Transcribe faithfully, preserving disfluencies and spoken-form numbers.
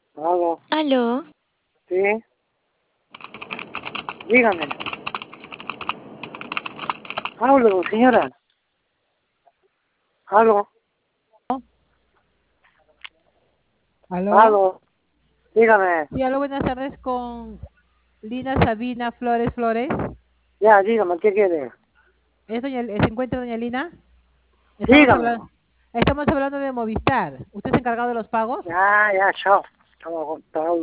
Aló, Aló, sí, dígame. Hablo, señora. Aló, ¿Aló? aló, dígame. Sí, aló, buenas tardes con Lina Sabina Flores Flores. Ya, dígame, ¿qué quiere? ¿Es doña, ¿Se encuentra doña Lina? Estamos Dígame. hablando, estamos hablando de Movistar. ¿Usted es encargado de los pagos? Ya, ya, chao. Estamos, estamos